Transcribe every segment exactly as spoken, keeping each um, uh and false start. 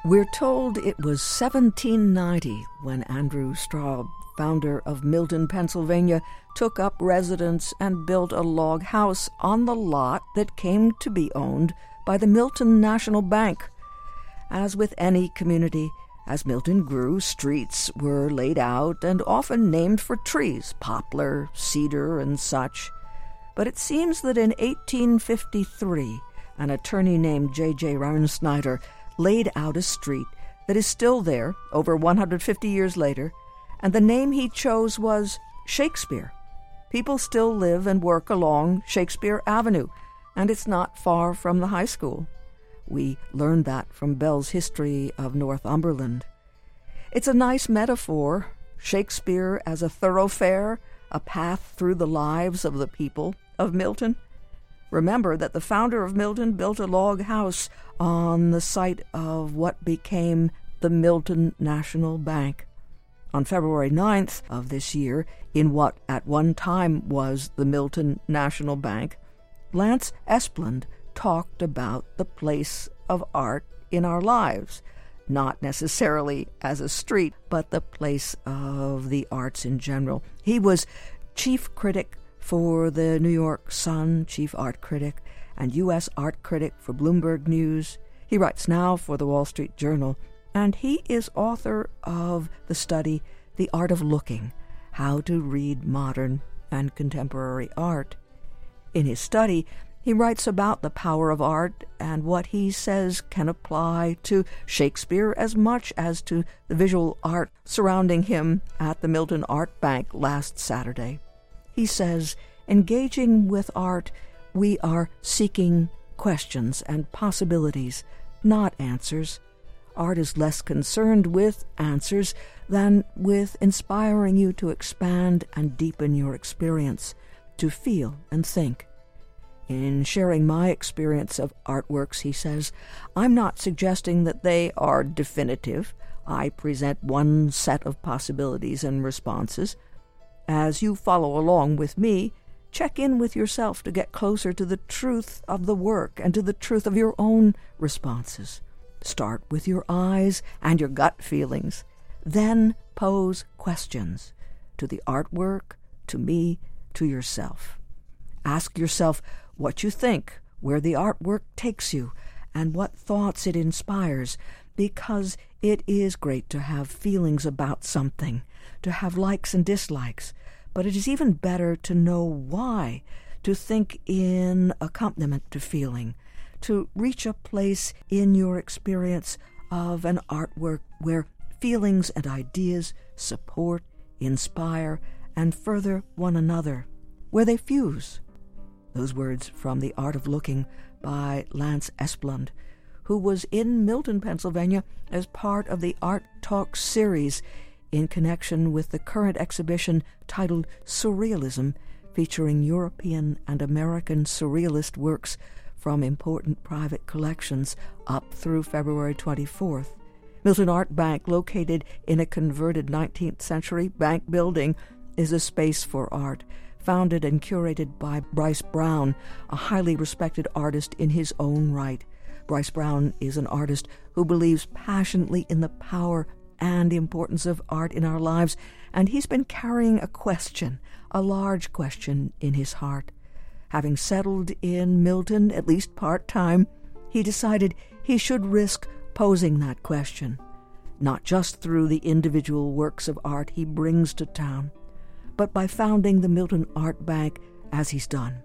We're told it was seventeen ninety when Andrew Straub, founder of Milton, Pennsylvania, took up residence and built a log house on the lot that came to be owned by the Milton National Bank. As with any community, as Milton grew, streets were laid out and often named for trees, poplar, cedar, and such. But it seems that in eighteen fifty-three, an attorney named J J Rauensnyder laid out a street that is still there over one hundred fifty years later, and the name he chose was Shakespeare. People still live and work along Shakespeare Avenue, and it's not far from the high school. We learned that from Bell's History of Northumberland. It's a nice metaphor, Shakespeare as a thoroughfare, a path through the lives of the people of Milton. Remember that the founder of Milton built a log house on the site of what became the Milton National Bank. On February ninth of this year, in what at one time was the Milton National Bank, Lance Esplund talked about the place of art in our lives, not necessarily as a street, but the place of the arts in general. He was chief critic for the New York Sun, chief art critic, and U S art critic for Bloomberg News. He writes now for the Wall Street Journal, and he is author of the study The Art of Looking, How to Read Modern and Contemporary Art. In his study, he writes about the power of art and what he says can apply to Shakespeare as much as to the visual art surrounding him at the Milton Art Bank last Saturday. He says, engaging with art, we are seeking questions and possibilities, not answers. Art is less concerned with answers than with inspiring you to expand and deepen your experience, to feel and think. In sharing my experience of artworks, he says, I'm not suggesting that they are definitive. I present one set of possibilities and responses. As you follow along with me, check in with yourself to get closer to the truth of the work and to the truth of your own responses. Start with your eyes and your gut feelings. Then pose questions to the artwork, to me, to yourself. Ask yourself what you think, where the artwork takes you, and what thoughts it inspires, because it is great to have feelings about something, to have likes and dislikes, but it is even better to know why, to think in accompaniment to feeling, to reach a place in your experience of an artwork where feelings and ideas support, inspire, and further one another, where they fuse. Those words from The Art of Looking by Lance Esplund, who was in Milton, Pennsylvania as part of the Art Talk series in connection with the current exhibition titled Surrealism, featuring European and American surrealist works from important private collections up through February twenty-fourth. Milton Art Bank, located in a converted nineteenth century bank building, is a space for art, founded and curated by Bryce Brown, a highly respected artist in his own right. Bryce Brown is an artist who believes passionately in the power and importance of art in our lives, and he's been carrying a question, a large question, in his heart. Having settled in Milton, at least part-time, he decided he should risk posing that question, not just through the individual works of art he brings to town, but by founding the Milton Art Bank as he's done.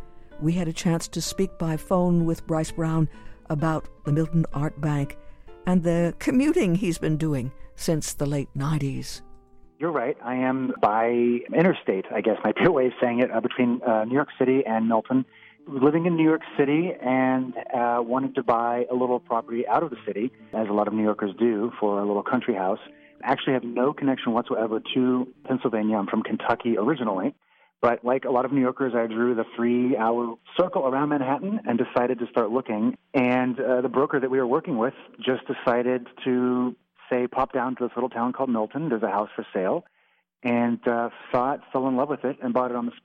We had a chance to speak by phone with Bryce Brown about the Milton Art Bank and the commuting he's been doing since the late nineties. You're right. I am by interstate, I guess might be a way of saying it, uh, between uh, New York City and Milton. Living in New York City and uh, wanted to buy a little property out of the city, as a lot of New Yorkers do, for a little country house. Actually have no connection whatsoever to Pennsylvania. I'm from Kentucky originally. But like a lot of New Yorkers, I drew the three-hour circle around Manhattan and decided to start looking. And uh, the broker that we were working with just decided to say, pop down to this little town called Milton. There's a house for sale. And uh, saw it, fell in love with it, and bought it on the spot.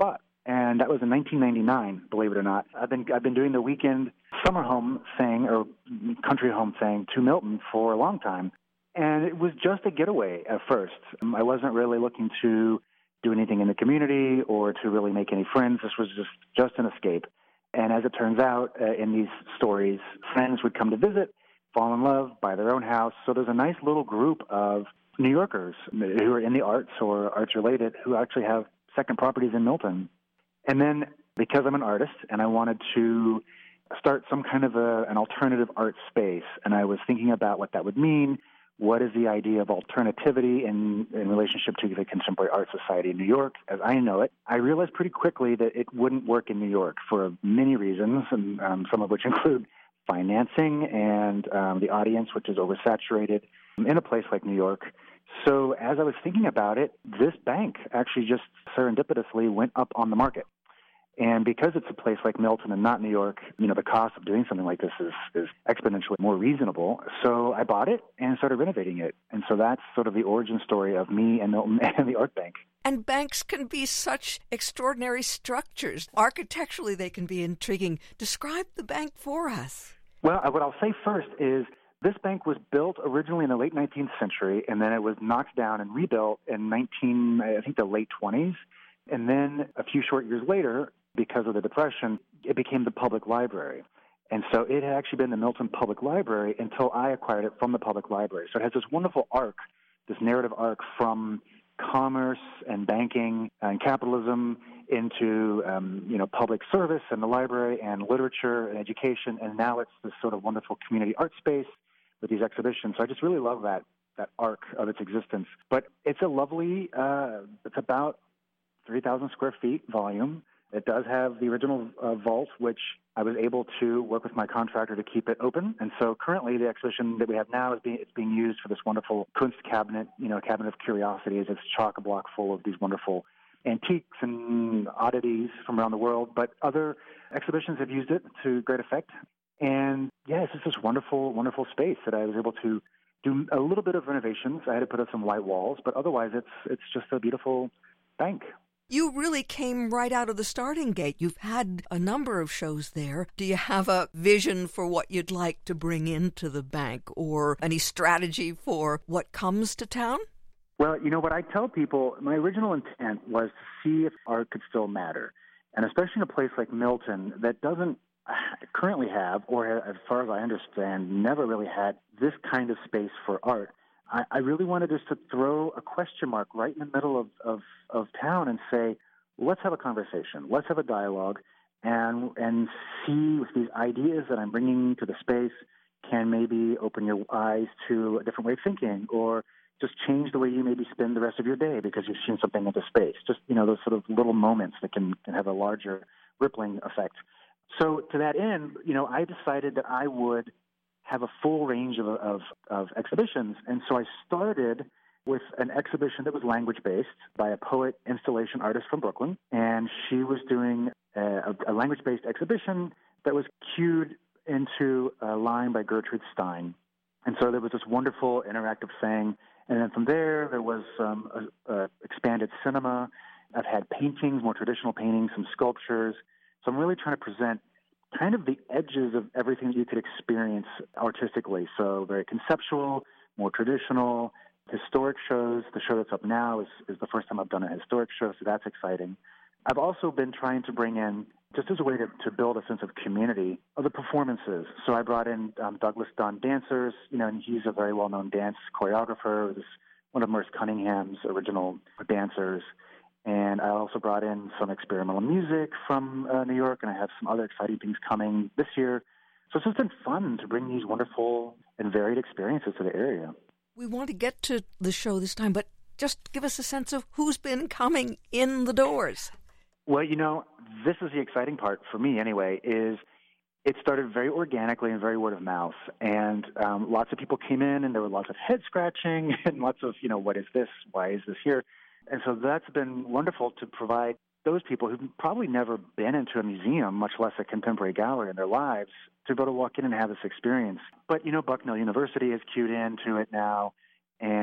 And that was in nineteen ninety-nine, believe it or not. I've been I've been doing the weekend summer home thing or country home thing to Milton for a long time. And it was just a getaway at first. Um, I wasn't really looking to do anything in the community or to really make any friends. This was just, just an escape. And as it turns out, uh, in these stories, friends would come to visit, fall in love, buy their own house. So there's a nice little group of New Yorkers who are in the arts or arts-related who actually have second properties in Milton. And then because I'm an artist and I wanted to start some kind of a, an alternative art space, and I was thinking about what that would mean, what is the idea of alternativity in, in relationship to the Contemporary Art Society in New York as I know it, I realized pretty quickly that it wouldn't work in New York for many reasons, and um, some of which include financing and um, the audience, which is oversaturated in a place like New York. So as I was thinking about it, this bank actually just serendipitously went up on the market. And because it's a place like Milton and not New York, you know, the cost of doing something like this is, is exponentially more reasonable. So I bought it and started renovating it. And so that's sort of the origin story of me and Milton and the Art Bank. And banks can be such extraordinary structures. Architecturally, they can be intriguing. Describe the bank for us. Well, what I'll say first is this bank was built originally in the late nineteenth century, and then it was knocked down and rebuilt in nineteen, I think the late twenties. And then a few short years later, because of the Depression, it became the public library. And so it had actually been the Milton Public Library until I acquired it from the public library. So it has this wonderful arc, this narrative arc from commerce and banking and capitalism into, um, you know, public service and the library and literature and education. And now it's this sort of wonderful community art space with these exhibitions. So I just really love that, that arc of its existence. But it's a lovely, uh, it's about three thousand square feet volume. It does have the original uh, vault, which I was able to work with my contractor to keep it open. And so currently the exhibition that we have now is being, it's being used for this wonderful Kunst cabinet, you know, cabinet of curiosities. It's chock-a-block full of these wonderful antiques and oddities from around the world. But other exhibitions have used it to great effect. And, yeah, it's just this wonderful, wonderful space that I was able to do a little bit of renovations. I had to put up some white walls, but otherwise it's it's just a beautiful bank. You really came right out of the starting gate. You've had a number of shows there. Do you have a vision for what you'd like to bring into the bank or any strategy for what comes to town? Well, you know what I tell people, my original intent was to see if art could still matter. And especially in a place like Milton that doesn't currently have, or as far as I understand, never really had this kind of space for art. I, I really wanted just to throw a question mark right in the middle of, of, of town and say, let's have a conversation, let's have a dialogue, and and see if these ideas that I'm bringing to the space can maybe open your eyes to a different way of thinking, or just change the way you maybe spend the rest of your day because you've seen something into space. Just, you know, those sort of little moments that can, can have a larger rippling effect. So to that end, you know, I decided that I would have a full range of, of, of exhibitions. And so I started with an exhibition that was language-based by a poet installation artist from Brooklyn. And she was doing a, a language-based exhibition that was cued into a line by Gertrude Stein. And so there was this wonderful interactive thing. And then from there, there was um, a, a expanded cinema. I've had paintings, more traditional paintings, some sculptures. So I'm really trying to present kind of the edges of everything that you could experience artistically. So very conceptual, more traditional, historic shows. The show that's up now is, is the first time I've done a historic show, so that's exciting. I've also been trying to bring in, just as a way to, to build a sense of community, other performances. So I brought in um, Douglas Dunn dancers, you know, and he's a very well-known dance choreographer. This one of Merce Cunningham's original dancers. And I also brought in some experimental music from uh, New York, and I have some other exciting things coming this year. So it's just been fun to bring these wonderful and varied experiences to the area. We want to get to the show this time, but just give us a sense of who's been coming in the doors. Well, you know, this is the exciting part for me anyway, is it started very organically and very word of mouth. And um, lots of people came in, and there were lots of head scratching and lots of, you know, what is this? Why is this here? And so that's been wonderful to provide those people who've probably never been into a museum, much less a contemporary gallery in their lives, to be able to walk in and have this experience. But, you know, Bucknell University is cued into it now, and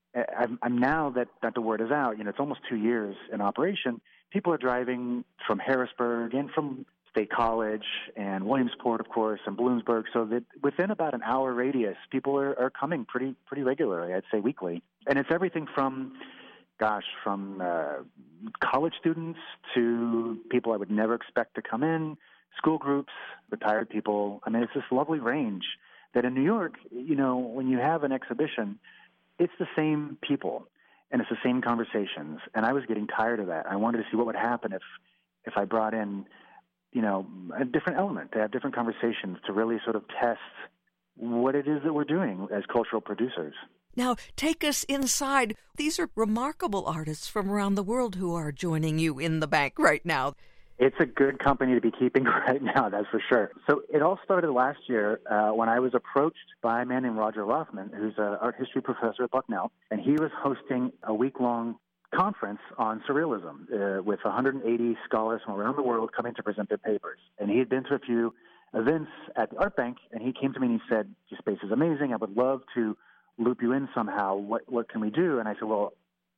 I'm, I'm now that, that the word is out, you know, it's almost two years in operation. People are driving from Harrisburg and from State College and Williamsport, of course, and Bloomsburg, so that within about an hour radius, people are, are coming pretty pretty regularly, I'd say weekly. And it's everything from, gosh, from uh, college students to people I would never expect to come in, school groups, retired people. I mean, it's this lovely range that in New York, you know, when you have an exhibition, it's the same people and it's the same conversations. And I was getting tired of that. I wanted to see what would happen if if I brought in, you know, a different element, to have different conversations, to really sort of test what it is that we're doing as cultural producers. Now, take us inside. These are remarkable artists from around the world who are joining you in the bank right now. It's a good company to be keeping right now, that's for sure. So it all started last year uh, when I was approached by a man named Roger Rothman, who's an art history professor at Bucknell, and he was hosting a week-long conference on surrealism uh, with one hundred eighty scholars from around the world coming to present their papers. And he had been to a few events at the Art Bank, and he came to me and he said, "Your space is amazing. I would love to loop you in somehow. What what can we do?" And I said, "Well,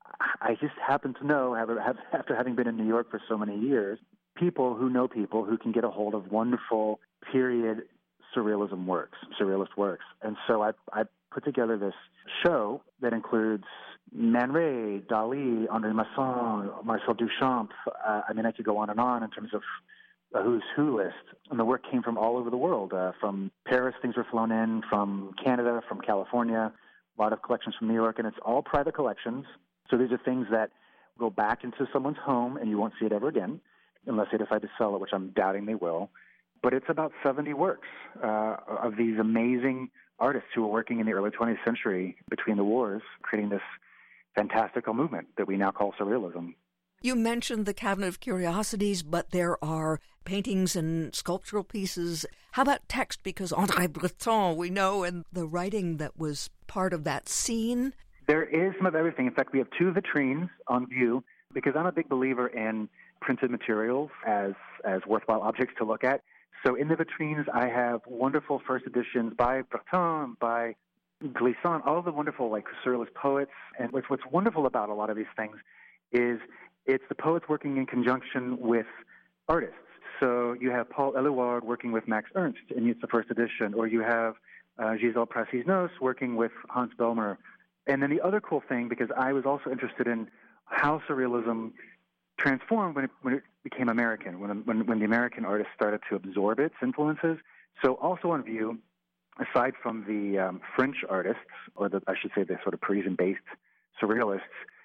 I just happen to know, after having been in New York for so many years, people who know people who can get a hold of wonderful period surrealism works, surrealist works." And so I, I put together this show that includes Man Ray, Dali, André Masson, Marcel Duchamp. Uh, I mean, I could go on and on in terms of a who's who list. And the work came from all over the world. Uh, from Paris, things were flown in, from Canada, from California, a lot of collections from New York, and it's all private collections. So these are things that go back into someone's home and you won't see it ever again, unless they decide to sell it, which I'm doubting they will. But it's about seventy works uh, of these amazing artists who were working in the early twentieth century between the wars, creating this fantastical movement that we now call surrealism. You mentioned the Cabinet of Curiosities, but there are paintings and sculptural pieces. How about text? Because André Breton, we know, and the writing that was part of that scene. There is some of everything. In fact, we have two vitrines on view, because I'm a big believer in printed materials as as worthwhile objects to look at. So in the vitrines, I have wonderful first editions by Breton, by Glissant, all the wonderful like surrealist poets. And what's, what's wonderful about a lot of these things is it's the poets working in conjunction with artists. So you have Paul Eluard working with Max Ernst, and it's the first edition, or you have uh, Gisèle Prassisnos working with Hans Bellmer. And then the other cool thing, because I was also interested in how surrealism transformed when it, when it became American, when, when when the American artists started to absorb its influences. So also on view, aside from the um, French artists, or the, I should say the sort of Parisian-based surrealists,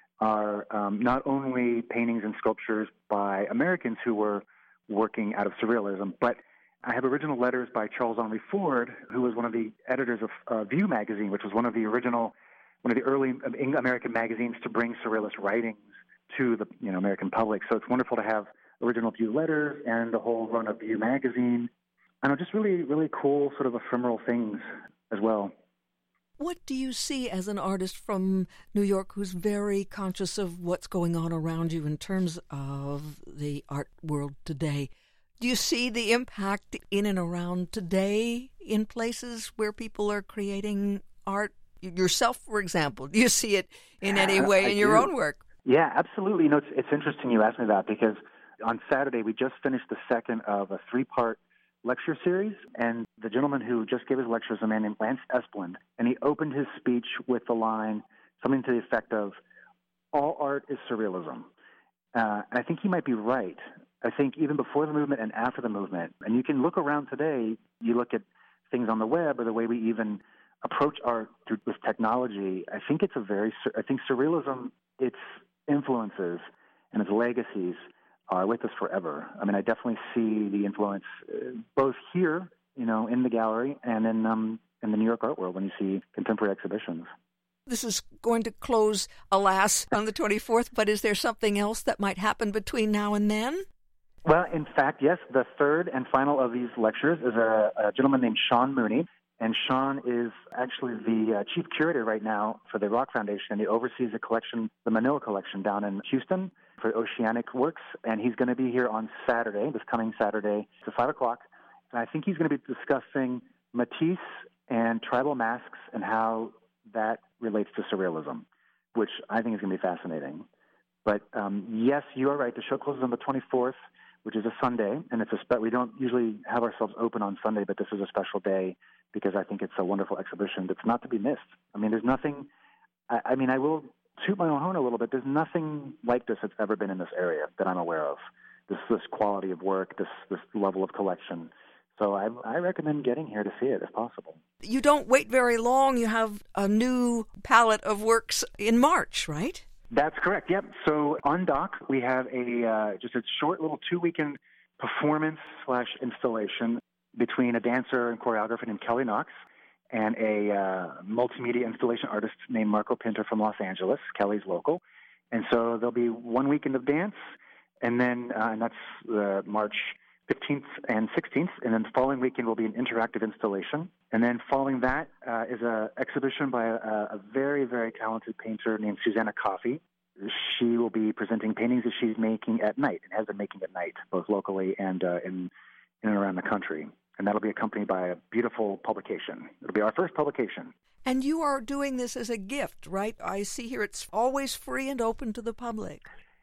are um, not only paintings and sculptures by Americans who were working out of surrealism, but I have original letters by Charles-Henri Ford, who was one of the editors of uh, View magazine, which was one of the original, one of the early American magazines to bring surrealist writings to the you know American public. So it's wonderful to have original View letters and the whole run of View magazine. And just really, really cool sort of ephemeral things as well. What do you see as an artist from New York who's very conscious of what's going on around you in terms of the art world today? Do you see the impact in and around today in places where people are creating art? Yourself, for example, do you see it in any way in your own work? Yeah, absolutely. You know, it's, it's interesting you asked me that, because on Saturday we just finished the second of a three-part lecture series, and the gentleman who just gave his lecture is a man named Lance Esplin, and he opened his speech with the line, something to the effect of, "All art is surrealism." Uh, and I think he might be right. I think even before the movement and after the movement, and you can look around today, you look at things on the web or the way we even approach art through with technology, I think it's a very, I think surrealism, its influences and its legacies are with us forever. I mean, I definitely see the influence uh, both here, you know, in the gallery and in um, in the New York art world when you see contemporary exhibitions. This is going to close, alas, on the twenty-fourth, but is there something else that might happen between now and then? Well, in fact, yes. The third and final of these lectures is a, a gentleman named Sean Mooney. And Sean is actually the uh, chief curator right now for the Rock Foundation, and he oversees the collection, the Manila collection down in Houston for Oceanic Works. And he's going to be here on Saturday, this coming Saturday, to five o'clock. And I think he's going to be discussing Matisse and tribal masks and how that relates to surrealism. which I think is going to be fascinating. But um, yes, you are right. The show closes on the twenty-fourth, which is a Sunday, and it's a spe- we don't usually have ourselves open on Sunday, but this is a special day because I think it's a wonderful exhibition that's not to be missed. I mean, there's nothing. I, I mean, I will toot my own horn a little bit. There's nothing like this that's ever been in this area that I'm aware of. This this quality of work, this this level of collection. So I, I recommend getting here to see it if possible. You don't wait very long. You have a new palette of works in March, right? That's correct, yep. So on dock, we have a uh, just a short little two-weekend performance slash installation between a dancer and choreographer named Kelly Knox and a uh, multimedia installation artist named Marco Pinter from Los Angeles. Kelly's local. And so there'll be one weekend of dance, and then uh, and that's uh, March fifteenth and sixteenth, and then the following weekend will be an interactive installation. And then following that uh, is an exhibition by a, a very, very talented painter named Susanna Coffey. She will be presenting paintings that she's making at night and has been making at night, both locally and uh, in, in and around the country. And that'll be accompanied by a beautiful publication. It'll be our first publication. And you are doing this as a gift, right? I see here it's always free and open to the public.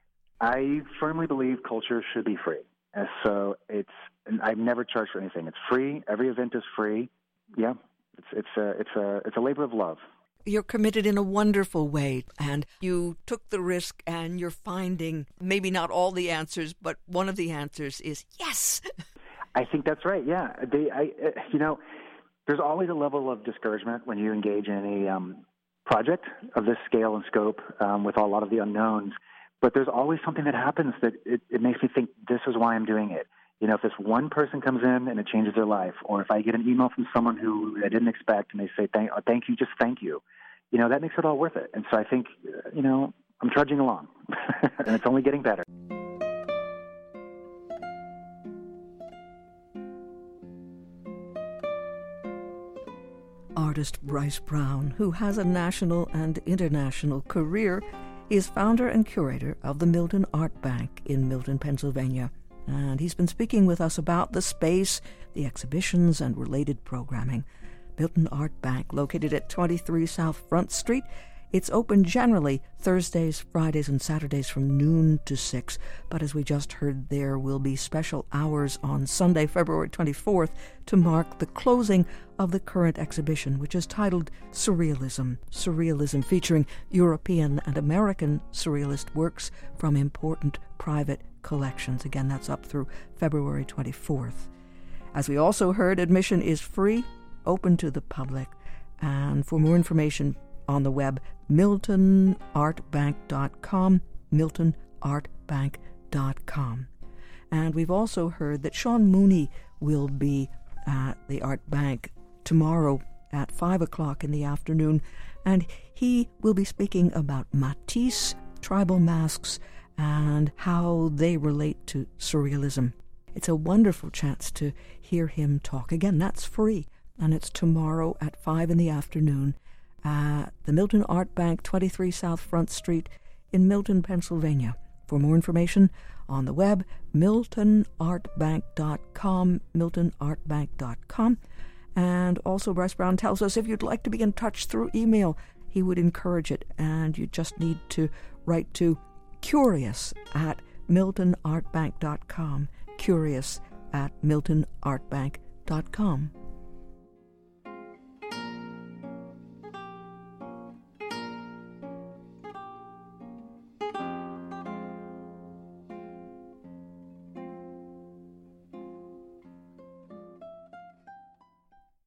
I firmly believe culture should be free. And so it's, and I've never charged for anything. It's free. Every event is free. Yeah, it's it's a it's a it's a labor of love. You're committed in a wonderful way, and you took the risk, and you're finding maybe not all the answers, but one of the answers is yes. I think that's right. Yeah, they, I, you know, there's always a level of discouragement when you engage in a um, project of this scale and scope um, with a lot of the unknowns. But there's always something that happens that it, it makes me think this is why I'm doing it. You know, if this one person comes in and it changes their life, or if I get an email from someone who I didn't expect and they say, thank, oh, thank you, just thank you, you know, that makes it all worth it. And so I think, you know, I'm trudging along, and it's only getting better. Artist Bryce Brown, who has a national and international career, is founder and curator of the Milton Art Bank in Milton, Pennsylvania. And he's been speaking with us about the space, the exhibitions, and related programming. Milton Art Bank, located at twenty-three South Front Street. It's open generally Thursdays, Fridays, and Saturdays from noon to six. But as we just heard, there will be special hours on Sunday, February twenty-fourth, to mark the closing of the current exhibition, which is titled Surrealism. Surrealism, featuring European and American surrealist works from important private collections. Again, that's up through February twenty-fourth. As we also heard, admission is free, open to the public. And for more information on the web, milton art bank dot com, milton art bank dot com. And we've also heard that Sean Mooney will be at the Art Bank tomorrow at five o'clock in the afternoon, and he will be speaking about Matisse, tribal masks, and how they relate to surrealism. It's a wonderful chance to hear him talk. Again, that's free, and it's tomorrow at five in the afternoon at the Milton Art Bank, twenty-three South Front Street in Milton, Pennsylvania. For more information on the web, milton art bank dot com, milton art bank dot com. And also, Bryce Brown tells us if you'd like to be in touch through email, he would encourage it, and you just need to write to curious at milton art bank dot com, curious at milton art bank dot com.